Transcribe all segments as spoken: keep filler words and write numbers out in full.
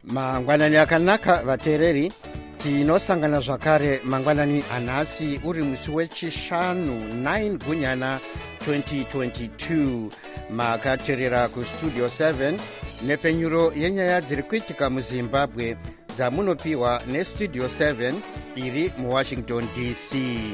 mangwanani akanaka vateereri, tinosangana zvakare mangwanani anhasi uri musi wechishanu tisa gunyana twenty twenty-two. makateerera kustudio seven nepenyuro yenyaya dziri kuitika muzimbabwe dzamunopiwa nestudio seven iri muwashington D C.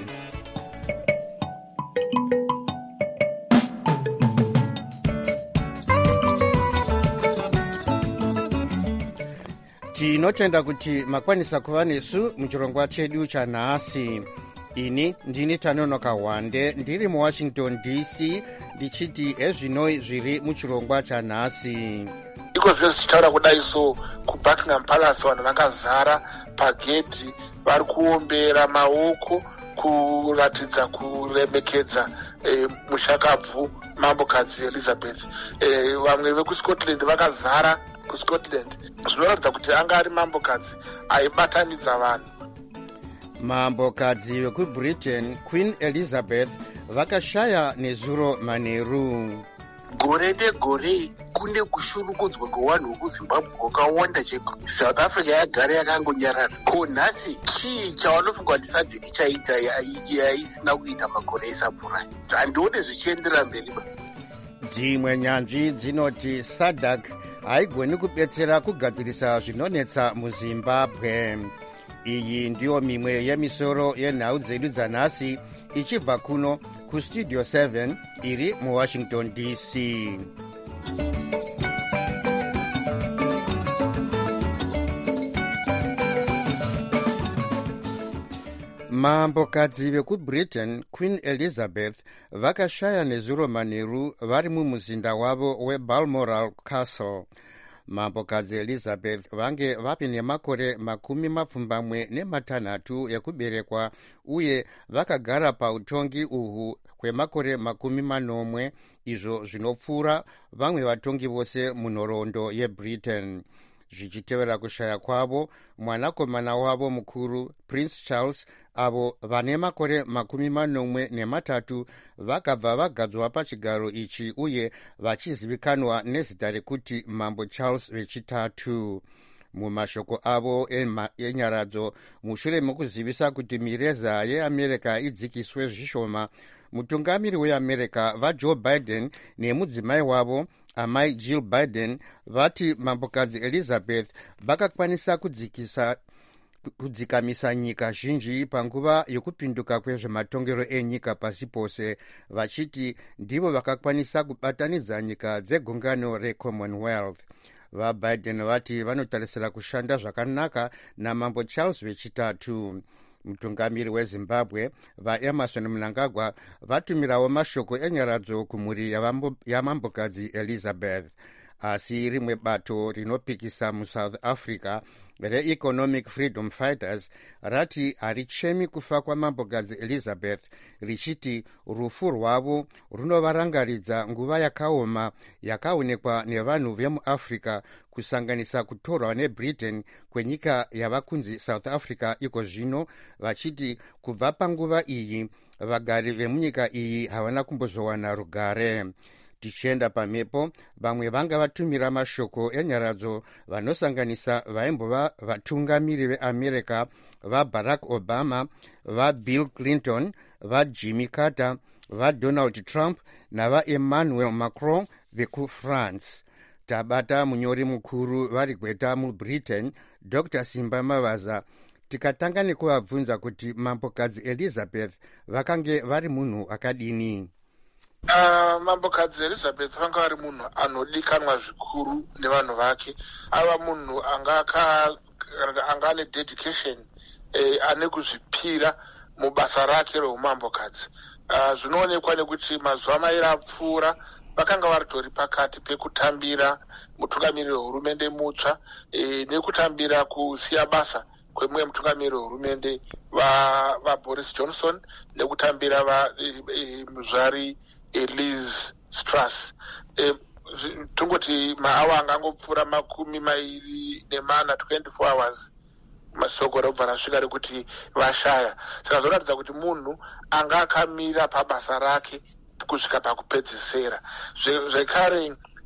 tinotenda kuti makwanisa kuva nesu muchirongwa chedu chanhasi. ini ndini Tanonoka Wande ndiri muwashington D C ndichiti ezvinoi zviri muchirongwa chanhasi. iko zvese tichitaura kudai so kubuckingham palace vanhu vakazara pagedhi vari kuombera maoko kuratidza kuremekedza e, mushakabvu mambokadzi Elizabeth. e, vamwe vekuscotland vakazara kuscotland, zvinoratidza kuti anga ari mambokadzi aibatanidza vanhu. mambokadzi vekubritain Queen Elizabeth vakashaya nezuro manheru. gore negore kune kushurukudzwa kwevanhu vekuzimbabwe kwakawanda cheko. South Africa yagara yakangonyarara. Ko nhasi chii chavanofunga kuti sadhiki chaita yaisina kuita makore esapfurai? handione zvichiendera mberi. dzimwe nyanzvi dzinoti sadak haigoni kubetsera kugadzirisa zvinonetsa muzimbabwe. iyi ndiyo mimwe yemisoro yenhau dzedu dzanhasi ichibva kuno kustudio seven iri muwashington D C. mambokadzi vekubritain Queen Elizabeth vakashaya nezuro manheru vari mumuzinda wavo webalmoral Castle. mambokadzi Elizabeth vange vapi nemakore makumi mapfumbamwe nematanhatu ekuberekwa uye vakagara pautongi uhu kwemakore makumi manomwe, izvo zvinopfuura vamwe vatongi vose munhoroondo yebritain. zvichitevera kushaya kwavo, mwanakomana wavo mukuru Prince Charles avo vane makore makumi manomwe nematatu vakabva vagadzwa pachigaro ichi uye vachizivikanwa nezita rekuti mambo Charles vechitatu. mumashoko avo enyaradzo mushure mekuzivisa kuti mireza yeamerica idzikiswe zvishoma, mutungamiri weamerica vajoe Biden nemudzimai wavo amai Jill Biden vati mambokadzi Elizabeth vakakwanisa kudzikisa kudzikamisa nyika zhinji panguva yokupinduka kwezvematongero enyika pasi pose, vachiti ndivo vakakwanisa kubatanidza nyika dzegungano recommonwealth. vaBiden vati vanotarisira kushanda zvakanaka namambo Charles vechitatu. mutungamiri wezimbabwe vaEmerson Mnangagwa vatumirawo mashoko enyaradzo kumhuri yamambokadzi Elizabeth. asi rimwe bato rinopikisa muSouth Africa reEconomic Freedom Fighters rati harichemi kufa kwamambokadzi Elizabeth, richiti rufu rwavo runovarangaridza nguva yakaoma yakaonekwa nevanhu vemuafrica, kusanganisa kutorwa nebritain kwenyika yava kunzi South Africa iko zvino, vachiti kubva panguva iyi vagari vemunyika iyi havana kumbozowana rugare. tichienda pamhepo, vamwe vanga vatumira mashoko enyaradzo vanosanganisa vaimbova vatungamiri veamerica vaBarack Obama, vaBill Clinton, vaJimmy Carter, vaDonald Trump navaEmmanuel Macron vekufrance. tabata munyori mukuru vari gweta mubritain Doctor Simba Mavaza tikatanga nekuvabvunza kuti mambokadzi Elizabeth vakange vari munhu akadini. Uh, mambokadzi Elizabeth vanga vari munhu anodikanwa zvikuru nevanhu vake. ava munhu anga anga ane dedication, eh, ane kuzvipira mubasa rake reumambokadzi. uh, zvinoonekwa nekuti mazuva mairi apfuura vakanga varitori pakati pekutambira mutungamiri wehurumende mutsva e, nekutambira kusiya basa kwemumwe mutungamiri wehurumende vaBoris Johnson nekutambira muzvari e, e, Liz Truss. e, tungoti maawa angangopfuura makumi mairi nemana twenty-four hours masoko robva rasvika rekuti vashaya. Saka zvoratidza kuti munhu anga akamira pabasa rake kusvika pakupedzisira. Zvekare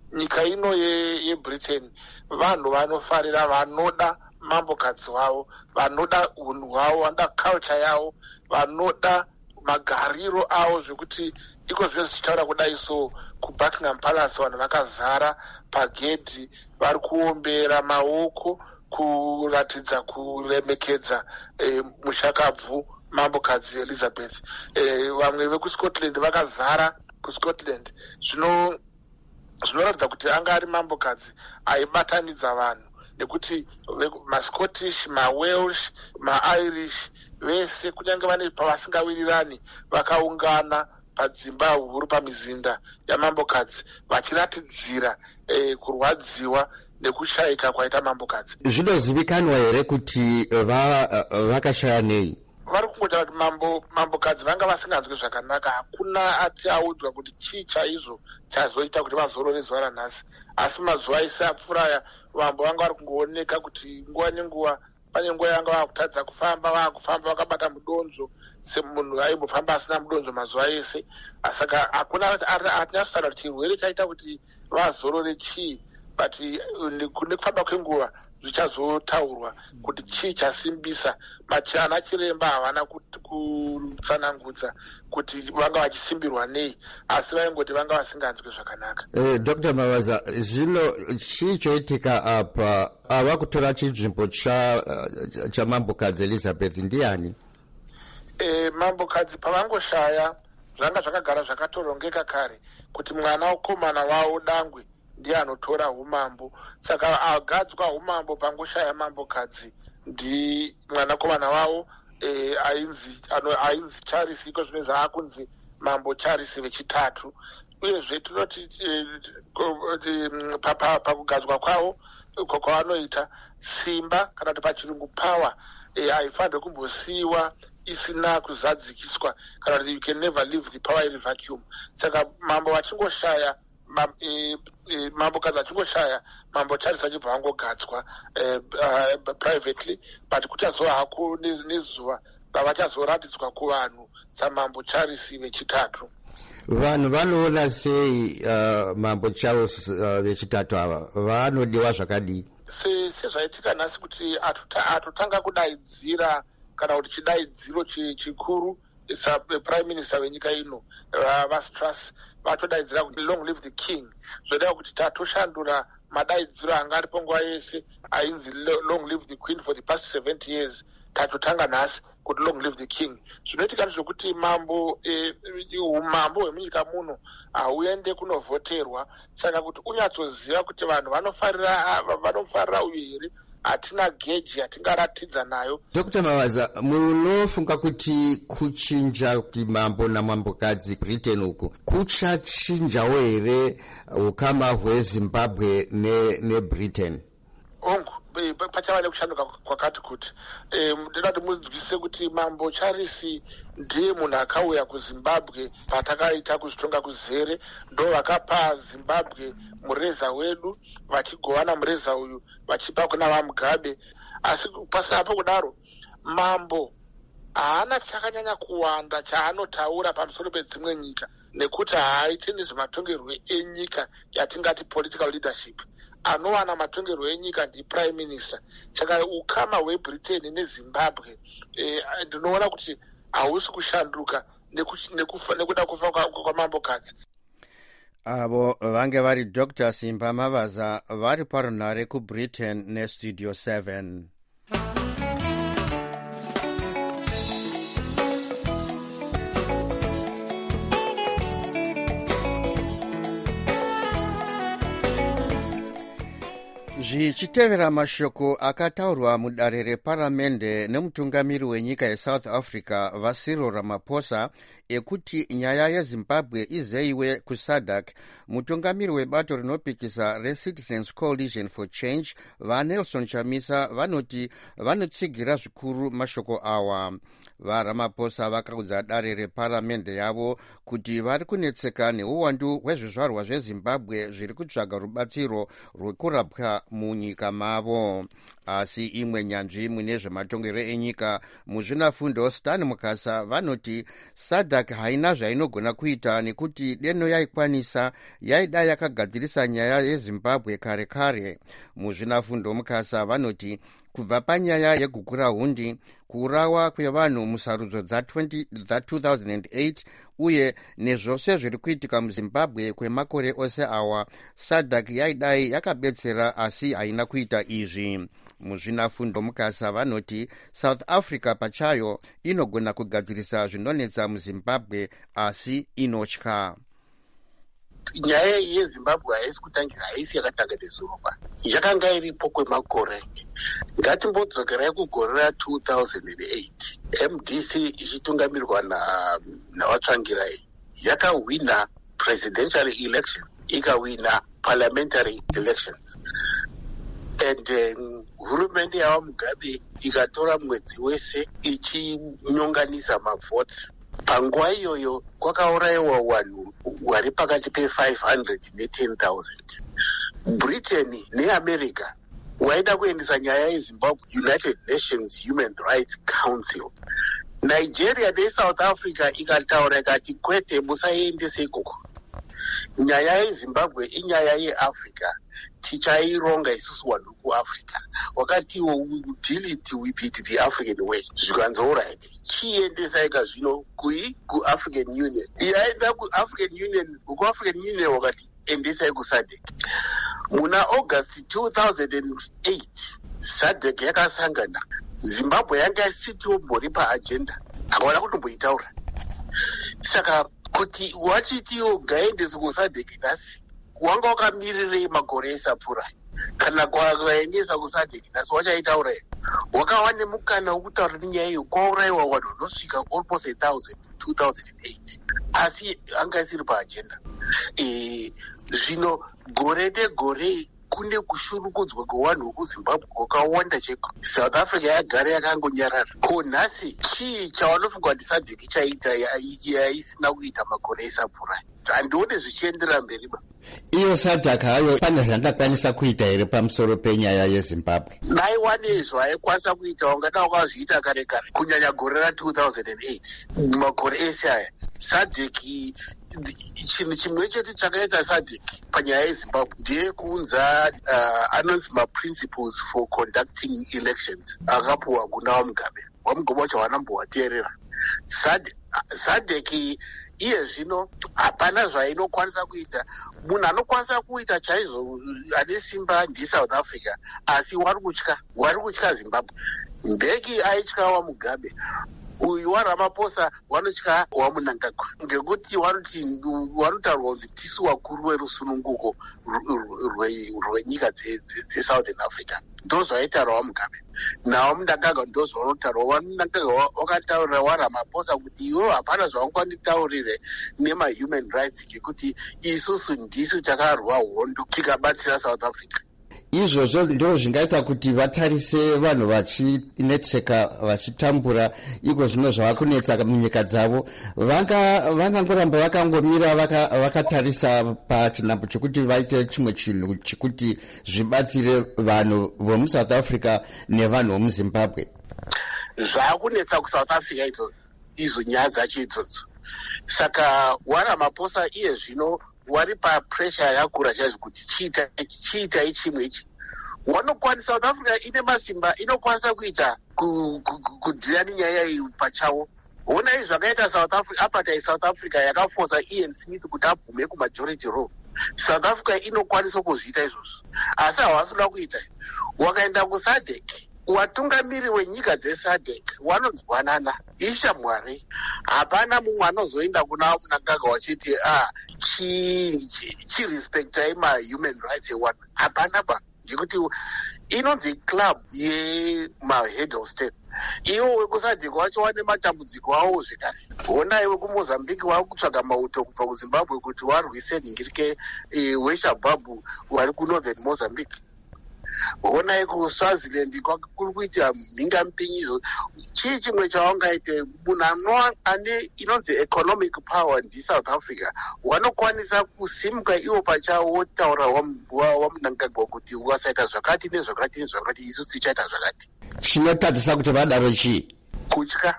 nyika ino yebritain ye vanhu vanofarira vanoda mambokadzi wavo, vanoda unhu hwavo, vanoda culture yavo, vanoda magariro avo, zvekuti iko zvese tichitaura kudai so kubuckingham palace vanhu vakazara pagedhi vari kuombera maoko kuratidza kuremekedza e, mushakabvu mambokadzi Elizabeth. E, vamwe vekuscotland vakazara kuscotland, zvino zvinoratidza kuti anga ari mambokadzi aibatanidza vanhu, nekuti mascottish, mawelsh, mairish vese kunyange vane pavasingawirirani vakaungana padzimba huru pamizinda yamambokadzi vachiratidzira eh, kurwadziwa nekushayika kwaita mambokadzi. Zvinozivikanwa here kuti vakashaya nei? Vari kungotaura kuti mambo mambokadzi vanga vasinganzwi zvakanaka. Hakuna ati audzwa kuti chii chaizvo chazoita kuti vazorore zuva ranhasi, asi mazuva ese apfuura vambo vanga vari kungooneka kuti nguva nenguva pane nguva yanga vakutadza kufamba, vakufamba vakabata mudonzo semunhu aimbofamba asina mudonzo mazuva ese. Saka hakuna atinyasotaura kuti chirwere chaita kuti vazorore chii, but nekufamba kwenguva zvichazotaurwa kuti chii chasimbisa. Machana chiremba havana kutsanangudza kuti vanga vachisimbirwa nei, asi vaingoti vanga vasinganzwi zvakanaka. Eh, Doctor Mavaza, zvino chii choitika apa? Ava kutora chinzvimbo cha cha mambokadzi Elizabeth ndiani? Eh, mambokadzi pavangoshaya zvanga zvakagara zvakatorongeka kare kuti mwana wokomana wavo dangwe ndiye anotora umambo. Saka agadzwa umambo pangoshaya mambokadzi ndi mwanakomana wavo eh, ainzi ano ainzi Charles, iko zvine zvaakunzi mambo Charles vechitatu. Uyezve tinoti pakugadzwa kwavo uko kwavanoita simba kana kuti pachirungu power eh, haifanirwe kumbosiyiwa isina kuzadzikiswa, kana kuti you can never leave the power in vacuum. Saka mambo vachingoshaya Mam, e, e, mambokadzi achingoshaya mambo Charles achibva angogadzwa e, uh, privately, but kuchazova hako nezuva ravachazoratidzwa kuvanhu samambo Charles vechitatu. Vanhu vanoona sei uh, mambo Charles uh, vechitatu ava vanodiwa zvakadii? Sezvaitika nhasi kuti atotanga kudaidzira kana kuti chidaidziro chikuru prime minister wenyika ino uh, Vastrus vatodaidzira kuti long live the king, zvodeva kuti tatoshandura madaidziro anga aripo nguva yese ainzi long live the queen for the past seventy years, tatotanga nhasi kuti long live the king. Zvinoitika ndezvokuti mambo umambo hwemunyika muno hauende kunovhoterwa, saka kuti unyatsoziva kuti vanhu vanofarira vanofarira uyu here, hatina geji hatingaratidza nayo. Doctor Mavaza, munofunga kuti kuchinja kuti mambo namambokadzi Britain uku kuchachinjawo here ukama hweZimbabwe neBritain? Ne ongu pachava nekushanduka kwakati kuti ndinoda kuti munzwisise kuti mambo Charles ndiye munhu akauya kuZimbabwe patakaita kuzvitonga kuzere, ndo vakapa Zimbabwe mureza wedu, vachigovana mureza uyu vachipa kuna vaMugabe. Asi pasina apo kudaro mambo haana chakanyanya kuwanda chaanotaura pamusoro pedzimwe nyika, nekuti haaiti nezvematongerwo enyika yatingati political leadership. Anowana matongerwo enyika ndi prime minister. Saka ukama hweBritain neZimbabwe ndinoona eh, kuti hausi kushanduka nekuda kufa kwamambokadzi. Avo vange vari Doctor Simba Mavaza vari parunhare kuBritain neStudio seven. Zvichitevera mashoko akataurwa mudare reparamende nemutungamiri wenyika yeSouth Africa vaCyril Ramaphosa ekuti nyaya yeZimbabwe izeyiwe kuSADC, mutungamiri webato rinopikisa reCitizens Coalition for Change vaNelson Chamisa vanoti vanotsigira zvikuru mashoko awa. VaRamaphosa vakaudza dare reparamende yavo kuti vari kunetseka neuwandu hwezvizvarwa zveZimbabwe zviri kutsvaga rubatsiro rwekurapwa munyika mavo. asi imwe nyanzvi mune zvematongero enyika muzvinafundo Stan Mukasa vanoti SADC haina zvainogona kuita nekuti deno yaikwanisa yaida yakagadzirisa nyaya yeZimbabwe kare kare. Muzvinafundo Mukasa vanoti kubva panyaya yegukura hundi, kuurawa kwevanhu musarudzo dza two thousand eight uye nezvose zviri kuitika muZimbabwe kwemakore ose awa, SADC yaidai yakabetsera asi haina kuita izvi. Muzvinafundo Mukasa vanoti South Africa pachayo inogona kugadzirisa zvinonetsa muZimbabwe asi inotya. Nyaya yeZimbabwe haisi kutangira, haisi yakatanga nezuva, yakanga iripo kwemakore. Ngatimbodzokerai kugore ra two thousand eight, M D C ichitungamirwa navatsvangirai yakawina presidential elections, ikawina parliamentary elections, and um, hurumende yava Mugabe ikatora mwedzi wese ichinyonganisa mavotes. Panguva iyoyo kwakaurayiwa vanhu vari pakati pe-five hundred ne-ten thousand. Britain neAmerica waida kuendesa nyaya yeZimbabwe United Nations Human Rights Council. Nigeria neSouth Africa ikataura ikati kwete musaiendese ikoko. Nyaya yeZimbabwe inyaya yeAfrica, tichaironga isusu vanhu kuAfrica. Wakati deal it with it the African way. Zvikanzi alright, chiendesa ika zvino kui kuAfrican Union. Yaenda kuAfrican Union, kuAfrican Union wakati endesa kuSADC. Muna August two thousand eight, SADC yakasangana. Zimbabwe yanga isitiwo mbori paagenda, akaona kutomboitaura. Saka kuti wachitiwo gaendesi kuSADC nhasi, wanga wakamirirei makore esapfuura? Kana kwakaendesa kuSADC nhasi wachaitaura here? Wakawane mukana wokutaura nenyaya iyo, kwaurayiwa vanhu vanosvika almost a thousand two thousand eight, asi anga isiri paagenda. E, zvino gore negore kune kushurukudzwa kwevanhu vekuZimbabwe kwakawanda cheko. South Africa yagara yakangonyarara. Ko nhasi chii chavanofunga kuti SADC chaita yaisina kuita makore esapfuura? Handione zvichiendera mberi ba. Iyo SADC hayo pane zvandakwanisa kuita here pamusoro penyaya yeZimbabwe? Naiwane zvaikwanisa kuita, wangada wakazviita kare kare, kunyanya gore ra two thousand eight. Makore ese aya SADC, chinhu chimwe chete chakaita SADC panyaya yeZimbabwe ndiye kuunza uh, anonzi maprinciples for conducting elections akapuwa kuna vaMugabe. vaMugabe wacho vanambovateerera. SADC iye zvino hapana zvainokwanisa kuita. Munhu anokwanisa kuita chaizvo ane simba ndiSouth Africa, asi wari kutya, wari kutya Zimbabwe. Mbeki aitya vaMugabe, uyu waRamaphosa vanotya waMnangagwa, ngekuti vanoti vanotaurwa kunzi tisu vakuru verusununguko rwenyika dzeSouthern Africa. Ndo zvaitaura vaMugabe. NaVaMnangagwa ndo zvavanotaura. VaMnangagwa vakataurira waRamaphosa kuti iwo hapana zvavanganditaurire nema-human rights, ngekuti isusu ndisu takarwa hondo tikabatsira South Africa. Izvozvo ndizvo zvingaita kuti vatarise vanhu vachinetseka vachitambura iko zvino zvava kunetsa munyika dzavo. Vangangoramba vakangomira vakatarisa pachinhambo chokuti vaite chimwe chinhu chekuti zvibatsire vanhu vomuSouth Africa nevanhu vomuZimbabwe? Zvakunetsa kuSouth Africa izvo izvo nyaya dzacho idzodzo. Saka waRamaphosa iye zvino wari papressure yakakura chaizvo kuti chiita chiitai chimwe ichi. Wanokwanisa, South Africa ine masimba, inokwanisa kuita kudhira nenyaya iyi pachawo. Ona izvi zvakaita South Africa, apartheid South Africa yakaforsa Ian Smith kuti abvume kumajority rule. South Africa inokwanisa kuzviita izvozvo, asi havasina kuita. Wakaenda kuSADC, watungamiri wenyika dzeSADC wanonzwanana, ishamwari. Hapana mumwe anozoenda kuna Mnangagwa wachiti ah chirespectai ma-human rights ewanhu. Hapana ba, ngekuti inonzi club yema-head of state. Iwo wekuSADC wacho wane matambudziko awo zvekare. Ona iwe kuMozambique wari kutsvaga mauto kubva kuZimbabwe kuti warwise nhingirike weshababu wari kunorthern Mozambique. honai kuSwaziland kuri kuita mhingamupinyidzo. Chii chimwe chawangaite munhu ane inonzi economic power ndiSouth Africa wanokwanisa kusimuka iwo pachawo wotaura waMnangagwa kuti wasaita zvakati nezvakati nezvakati, isu tichaita zvakati. Chinotadzisa kuti vadaro chii? Kutya.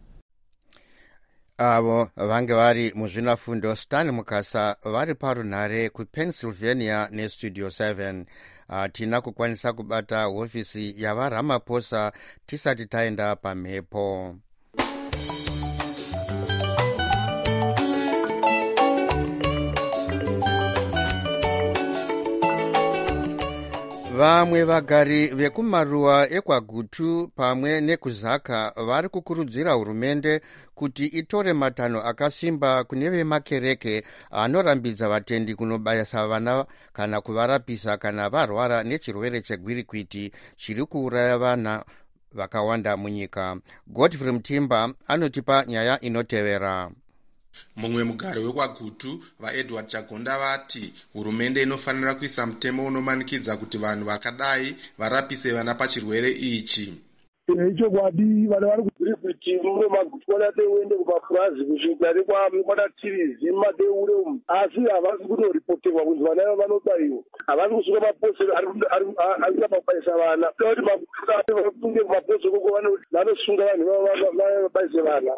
Avo vange vari muzvinafundo Stan Mukasa vari parunhare kuPennsylvania neStudio seven. Hatina kukwanisa kubata hofisi yavaRamaphosa tisati taenda pamhepo. Vamwe vagari vekumaruwa ekwaGutu pamwe nekuzaka vari kukurudzira hurumende kuti itore matanho akasimba kune vemakereke anorambidza vatendi kunobayisa vana kana kuvarapisa kana varwara nechirwere chegwirikwiti chiri kuuraya vana vakawanda munyika. Godfrey Mtimba anotipa nyaya inotevera. Mumwe mugari wekwaGutu vaEdward Chagonda vati hurumende inofanira kuisa mutemo unomanikidza kuti vanhu vakadai varapise vana pachirwere ichi. Ichokwadi vana vari kugwirikwiti mumwe maGutu vanateuende kumapurazi kusvika nekwadatirizi mumadeure umu, asi havasi kutoripoterwa kuti vana ava vanobayiwa. Havasi kusuka mapostori ari kubabayisa vana. Kuti maGutu vafunge kumapostori koko vanosunga vanhu vabayise vana.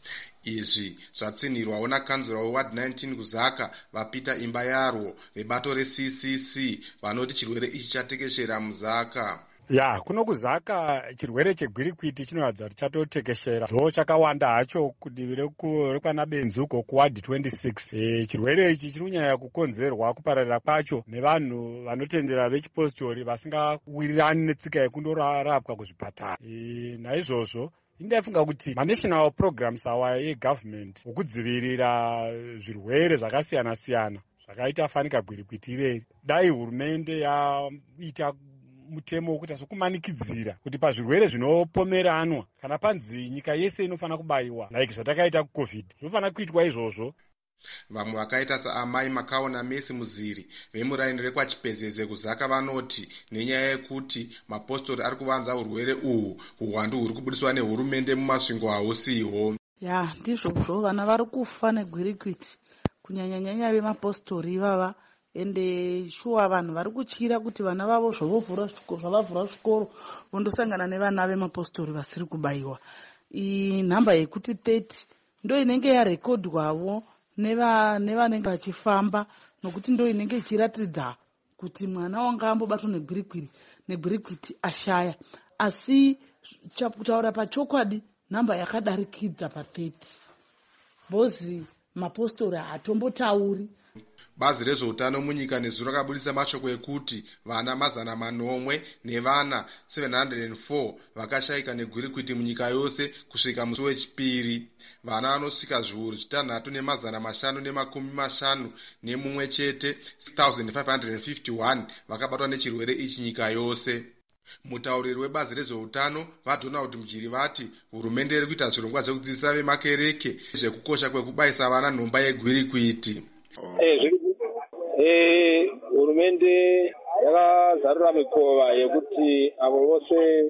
Izvi zvatsinhirwawo nakanzura weward nineteen kuzaka vaPeter Imbayarwo vebato reC C C vanoti chirwere ichi chatekeshera muzaka. Ya, kuno kuzaka chirwere chegwirikwiti chinoratidza kuti chatotekeshera. Ndo chakawanda hacho kudivi rekwana Benzuko kuward twenty-six. E, chirwere ichi chinonyanya kukonzerwa kupararira kwacho nevanhu vanotendera vechipositori vasingawirirani netsika yekundorapwa kuzvipatara. E, naizvozvo ndaifunga kuti ma-national programs awa egovernment okudzivirira zvirwere zvakasiyana siyana zvakaita fanika gwirikwiti ireri, dai hurumende yaita mutemo wekuti sokumanikidzira kuti pazvirwere zvinopomeranwa kana panzi nyika yese inofana kubayiwa like zvatakaita kuCovid zvinofana kuitwa izvozvo. Vamwe vakaita saamai Makaona Messi Muziri vemuraini rekwachipezeze kuzaka vanoti nenyaya yekuti mapostori ari kuvanza urwere uhu uwandu huri kubudiswa nehurumende mumasvingo hausiho. Ya, ndizvozvo vana vari kufa negwirikwiti kunyanyanyanya vemapostori ivava, ende shuwa vanhu vari kutyira kuti vana vavo zvavavhura zvikoro vondosangana nevana vemapostori vasiri kubayiwa. Nhamba yekuti thirty ndo inenge yarekodwawo nevanenge vachifamba, nokuti ndo inenge ichiratidza kuti mwana wanga ambobatwa negwirikwiti ashaya. Asi kutaura pachokwadi nhamba yakadarikidza pathirty bozi mapostori hatombotauri. Bazi rezveutano munyika nezuro rakabudisa mashoko ekuti vana mazana manomwe nevana seven hundred and four vakashayika negwirikwiti munyika yose kusvika musi wechipiri. Vana vanosvika zviuru zvitanhatu nemazana mashanu nemakumi mashanu nemumwe chete six thousand five hundred fifty-one vakabatwa nechirwere ichi nyika yose. Mutauriri webazi rezveutano vaDonald Mjiri vati hurumende iri kuita zvirongwa zvekudzidzisa vemakereke zvekukosha kwekubayisa vana nhomba yegwirikwiti. Hurumende yakazarura mikova yekuti avo vose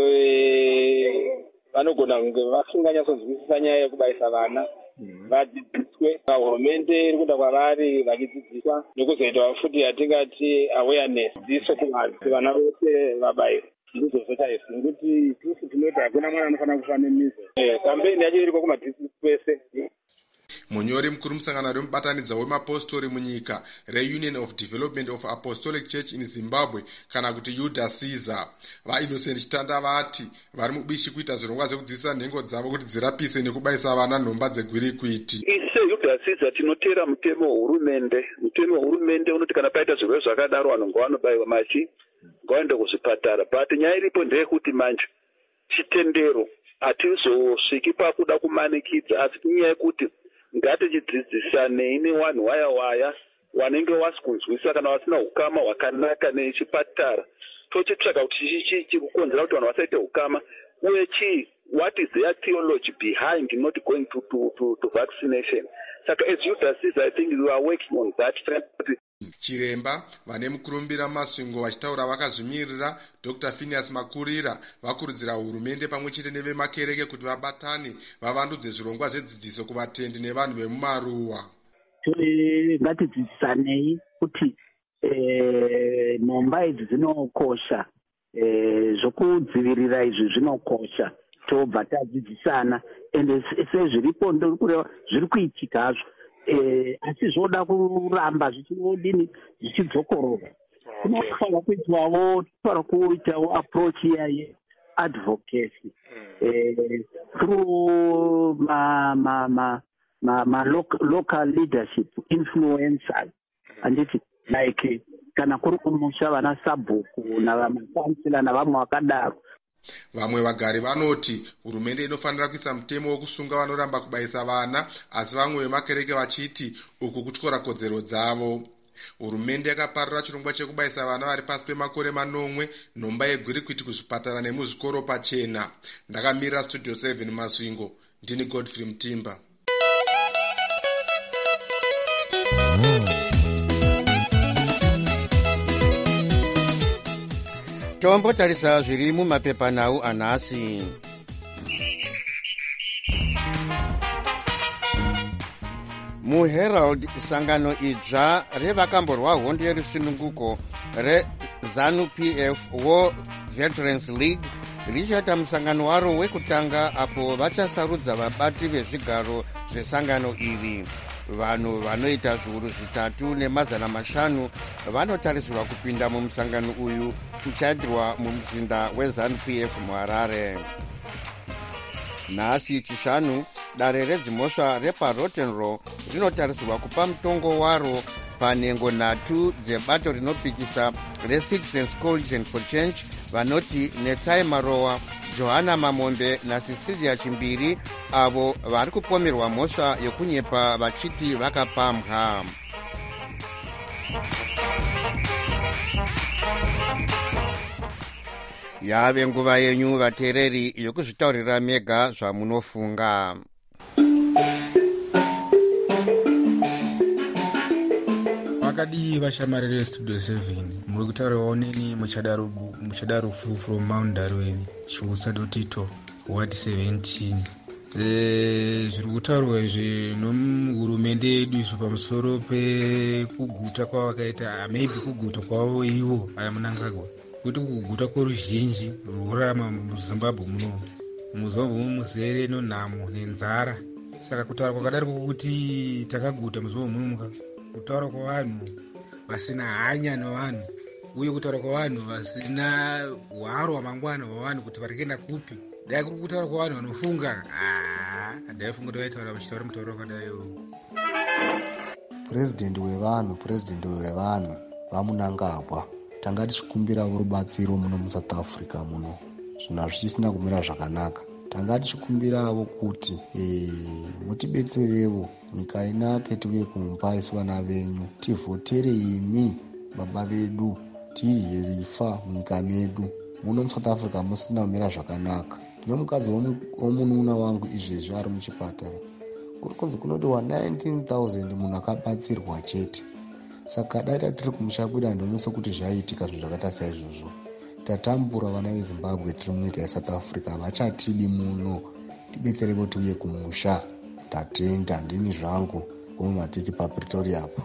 vanogona kunge vasinganyatsonzwisisa nyaya yekubayisa vana vadzidziswe. Hurumende iri kuda kwavari vachidzidziswa nekuzoita futi yatingati awareness dziso kuvanhu kuti vana vose vabayirwe. Ndizvozvo chaizvo nekuti isusu tinoti hakuna mwana anofanira kufa nemizo. Kampeni yacho iri kumadhistrikti kwese. Munyori mukuru musangano remubatanidza wemapostori munyika reUnion of Development of Apostolic Church in Zimbabwe kana kuti U D A Caesar vaInnocent Chitanda vati vari mubishi kuita zvirongwa zvekudzidzisa nhengo dzavo kuti dzirapise nekubayisa vana nhomba dzegwirikwiti. Ise U D A Caesar tinotera mutemo wehurumende. Mutemo wehurumende unoti kana paita zvirwere zvakadaro vanhu ngavanobayiwa machi ngavaende kuzvipatara. But nyaya iripo ndeyekuti manje chitendero hatizosviki pakuda kumanikidza, asi nyaya yekuti ngatichidzidzisane nevanhu waya waya wanenge wasikunzwisisa kana vasina ukama hwakanaka nechipatara. Tochitsvaga kuti chii chiri kukonzera kuti vanhu vasaite ukama, uye chii, what is their theology behind not going to, to, to, to vaccination. Saka as U D A Caesar, I think we are working on that. chiremba vane mukurumbira masvingo vachitaura vakazvimirira Dr Phineas Makurira vakurudzira hurumende pamwe chete nevemakereke kuti vabatane vavandudze zvirongwa zvedzidziso kuvatendi nevanhu vemumaruwa. Ngatidzidzisanei kuti nhomba idzi dzinokosha, zvokudzivirira izvi zvinokosha, tobva tadzidzisana ende sezviripo ndokureva zviri kuitika hazvo, asi zvoda kuramba zvichiodini zvichidzokorora. Kunofanira kuitwawo kufanira kuitawo approach iya advocacy through ma ma ma ma, ma local, local leadership influencers, anditi like kana kuri kumusha vana sabhuku navamakansila navamwe vakadaro. Vamwe vagari vanoti hurumende inofanira kuisa mutemo wokusunga vanoramba kubayisa vana, asi vamwe vemakereke vachiti uku kutyora kodzero dzavo. Hurumende yakaparura chirongwa chekubayisa vana vari pasi pemakore manomwe nhomba yegwirikwiti kuzvipatara nemuzvikoro pachena. Ndakamirira Studio seven Masvingo, ndini Godfrey Mutimba. Tombotarisa zviri mumapepanhau anhasi. MuHerald, sangano idzva revakamborwa hondo yerusununguko reZANU P F War Veterans League richaita musangano waro wekutanga apo vachasarudza vabati vezvigaro zvesangano iri. Vanhu vanoita zviuru zvitatu nemazana mashanu vanotarisirwa kupinda mumusangano uyu kuchaitirwa mumuzinda weZANU P F muHarare. Nhasi chishanu, dare redzimhosva repaRotenro rinotarisirwa kupa mutongo waro panhengo nhatu dzebato rinopikisa reCitizens Coalition for Change vanoti Netsai Marowa, Johanna Mamombe naCecilia Chimbiri, avo vari kupomerwa mhosva yokunyepa vachiti vakapambwa. Yave nguva yenyu vateereri yokuzvitaurira mega zvamunofunga. Wakadi vashamari veStudio seven muri kutaurawo neni muchadaro muchadaro full from Mount Darwin chiusadotito ward seventeen. Eh zviri kutaurwa izvi nomuhurumende yedu izvo pamusoro pekuguta kwavakaita maybe kuguta kwavo ivo aya Mnangagwa kuti kuguta kworuzhinji rwurarama muZimbabwe muno muZimbabwe muzere nonhamo nenzara. Saka kutaura kwakadaro kuti takaguta muZimbabwe muno, kutaura kwavanhu vasina hanya nevanhu uye kutaura kwavanhu vasina hwaro hwamangwana hwavanhu kuti vari kuenda kupi. Dai kuri kutaura kwavanhu vanofunga, ndaifunga kuti vaitaura vachitaura mutauro wakadai. Purezidendi wevanhu, purezidendi wevanhu vaMnangagwa, tanga tichikumbirawo rubatsiro muno muSouth Africa muno. Zvinhu hazvisina kumira zvakanaka. Tanga tichikumbirawo kuti e, mutibetserewo nyika inake tiuye kumba isu vana venyu, tivhotere imi baba vedu, tirye ifa munyika medu. Muno muSouth Africa musina kumira zvakanaka. Ndino mukadzi womunun'una wangu izvezvi ari muchipatara. Kuri kunzi kunoti wa nineteen thousand munhu akabatsirwa chete. Saka dai tiri kumushakwira ndinoso kuti zvaitika zvinhu zvakaita saizvozvo. Tatambura vana veZimbabwe tiri munyika yeSouth Africa vachatidi muno. Tibetserewo tiuye kumusha. Tatenda ndini zvangu kumatiki paPretoria apo.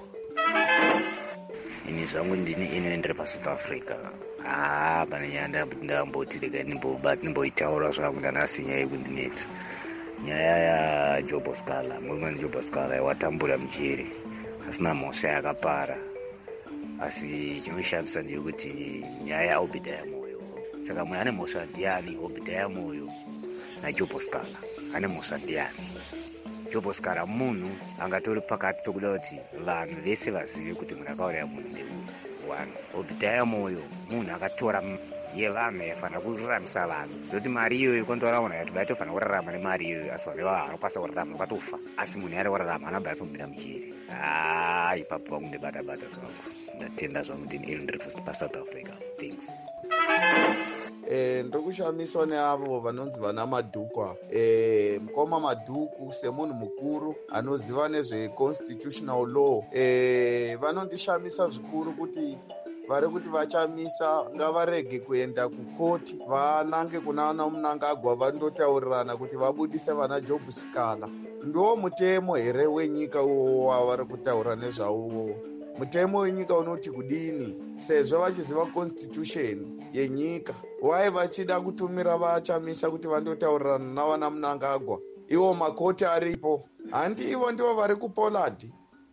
Ini zvangu ndini inoendera paSouth Africa. Ah, pane nyaya ndamboti rega nimbobati nimboitaura zvangu ndanasi nyaya yekundinetsa. Nyaya yaJob Oscar, mumwe Job Oscar watambura mujeri. Asina mhosva yakapara. Asi chinoshamisa ndeyekuti nyaya yaObadiah Moyo. Saka mwe ane mhosva ndiani? Obadiah Moyo naJob Oscar ane mhosva ndiani? Job Oscar munhu angatori pakati pekuda kuti vanhu vese vazive kuti munhu akauraya munhu ndeuyu. One, Obadiah Moyo munhu akatora yevanhu yafanira kuraramisa vanhu. Zoti mari iyoyo kondoraona kuti baitofanira kurarama nemari iyoyo, asi vanhu vanokwanisa kurarama vakatofa. Asi munhu yari kurarama anobva atombira mujeri. Ah, ipapo pangu bata bata zvangu. Ndatenda zvangu ndini iri ndiri paSouth Africa. Thanks. Eh e, ndokushamiswa neavo vanonzi vana madhukwa e, mukoma madhuku semunhu mukuru anoziva nezveconstitutional law e, vanondishamisa zvikuru kuti vari kuti vachamisa ngavarege kuenda kukoti vanange kuna ana Mnangagwa vandotaurirana kuti vabudise vana Job Sikala. Ndo mutemo here wenyika uwo wavari kutaura nezvauwo. Mutemo wenyika unoti kudini sezvo vachiziva constitution yenyika wai vachida kutumira vachamisa kuti vandotaurirana navana Mnangagwa iwo makoti aripo handi ivo ndivo vari kuPoland.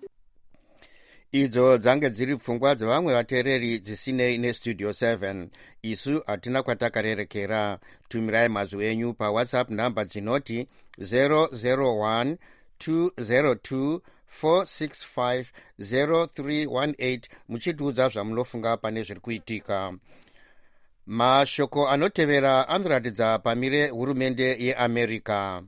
Idzo dzange dziri pfungwa dzevamwe vateereri dzisinei nestudio seven. Isu hatina kwatakarerekera. Tumirai mazwi enyu pawhatsapp namba dzinoti zero zero one two zero two four six five zero three one eight muchitiudza zvamunofunga pane zviri kuitika. Mashoko anotevera anoratidza pamire hurumende yeAmerica.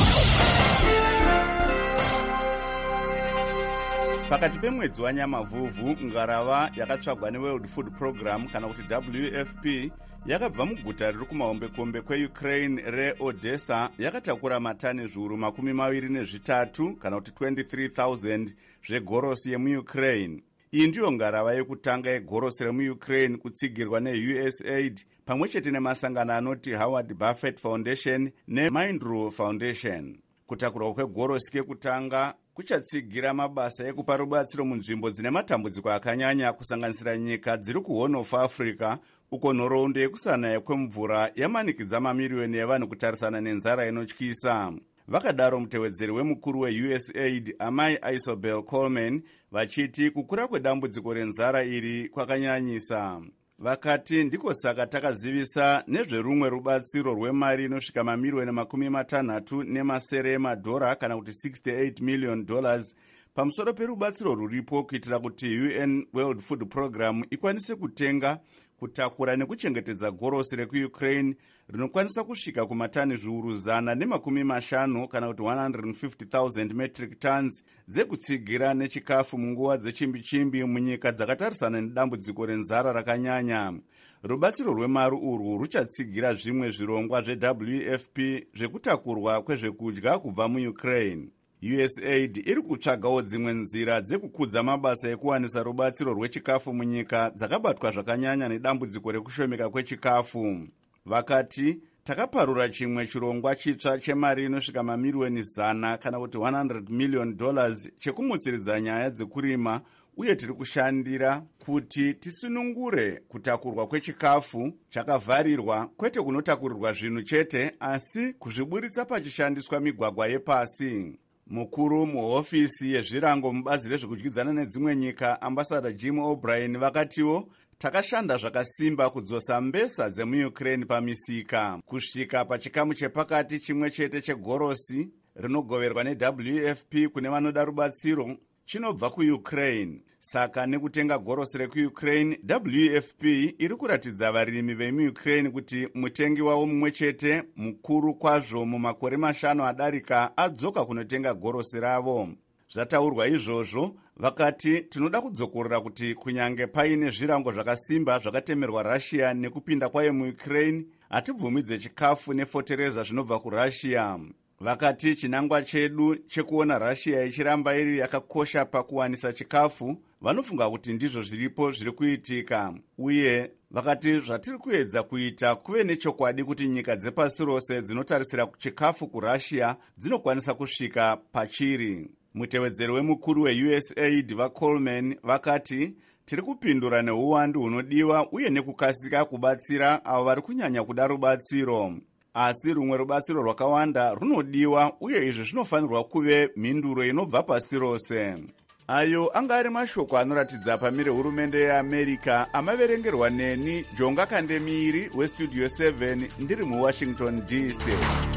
Pakati pemwedzi waNyamavhuvhu, ngarava yakatsvagwa neWorld Food Program kana kuti W F P yakabva muguta riri kumahombekombe kweUkraine reOdessa yakatakura matani zviuru makumi maviri nezvitatu kana kuti twenty-three thousand zvegorosi yemuUkraine. Iyi ndiyo ngarava yekutanga yegorosi remuUkraine kutsigirwa neU S A I D pamwe chete nemasangano anoti Howard Buffett Foundation neMindrule Foundation. Kutakurwa kwegorosi kekutanga kuchatsigira mabasa ekupa rubatsiro munzvimbo dzine matambudziko akanyanya kusanganisira nyika dziri kuHorn of Africa uko nhoroondo yekusana kwemvura yamanikidza mamiriyoni evanhu kutarisana nenzara inotyisa. Vakadaro mutevedzeri wemukuru weU S A I D amai Isobel Coleman vachiti kukura kwedambudziko renzara iri kwakanyanyisa. Vakati ndiko saka takazivisa nezverumwe rubatsiro rwemari inosvika mamiriyoni makumi matanhatu nemasere emadhora kana kuti sixty-eight million dollars pamusoro perubatsiro ruripo kuitira kuti U N World Food Program ikwanise kutenga, kutakura nekuchengetedza gorosi rekuUkraine rinokwanisa kusvika kumatani zviuru zana nemakumi mashanu kana kuti one hundred fifty thousand metric tons dzekutsigira nechikafu munguva dzechimbi-chimbi munyika dzakatarisana nedambudziko renzara rakanyanya. Rubatsiro rwemari urwu ruchatsigira zvimwe zvirongwa zveW F P zvekutakurwa kwezvekudya kubva muUkraine. U S A I D iri kutsvagawo dzimwe nzira dzekukudza mabasa ekuwanisa rubatsiro rwechikafu munyika dzakabatwa zvakanyanya nedambudziko rekushomeka kwechikafu. Vakati takaparura chimwe chirongwa chitsva chemari inosvika mamiriyoni zana kana kuti one hundred million dollars chekumutsiridza nyaya dzekurima uye tiri kushandira kuti tisunungure kutakurwa kwechikafu chakavharirwa kwete kunotakurirwa zvinhu chete asi kuzviburitsa pachishandiswa migwagwa yepasi. Mukuru muhofisi yezvirango mubazi rezvekudyidzana nedzimwe nyika ambassador Jim O'Brien vakatiwo takashanda zvakasimba kudzosa mbesa dzemuUkraine pamisika kusvika pachikamu chepakati chimwe chete chegorosi rinogoverwa neW F P kune vanoda rubatsiro chinobva kuUkraine. Saka nekutenga gorosi rekuUkraine, W F P iri kuratidza varimi vemuUkraine kuti mutengi wavo mumwe chete mukuru kwazvo mumakore mashanu adarika adzoka kunotenga gorosi ravo. Zvataurwa izvozvo, vakati tinoda kudzokorera kuti kunyange paine zvirango zvakasimba zvakatemerwa Russia nekupinda kwayo muUkraine, hatibvumidze chikafu nefotereza zvinobva kuRussia. Vakati chinangwa chedu chekuona Russia ichiramba iri yakakosha pakuwanisa chikafu, vanofunga kuti ndizvo zviripo zviri kuitika. Uye vakati zvatiri kuedza kuita kuve nechokwadi kuti nyika dzepasi rose dzinotarisira chikafu kuRussia dzinokwanisa kusvika pachiri. Mutevedzeri wemukuru weU S A I D vaColeman vakati tiri kupindura neuwandu hunodiwa uye nekukasika kubatsira avo vari kunyanya kuda rubatsiro. Asi rumwe rubatsiro rwakawanda runodiwa uye izvi zvinofanirwa kuve mhinduro inobva pasi rose. Ayo anga ari mashoko anoratidza pamire hurumende yeAmerica amaverengerwa neni Jonga Kandemiri weStudio seven ndiri muWashington D C.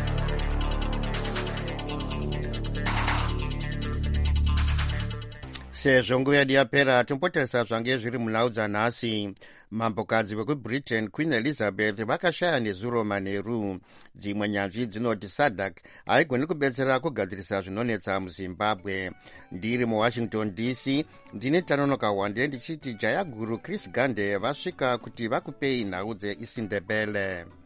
Sezvo nguva yedu yapera tombotarisa zvange zviri munhau dzanhasi. Mambokadzi vekuBritain Queen Elizabeth vakashaya nezuro manheru. Dzimwe nyanzvi dzinoti Sadak haigoni kubetsera kugadzirisa zvinonetsa muZimbabwe. Ndiri muWashington D C ndine Tanonoka Wande ndichiti jaya guru Chris Gande vasvika kuti vakupei nhau dzeIsindebele.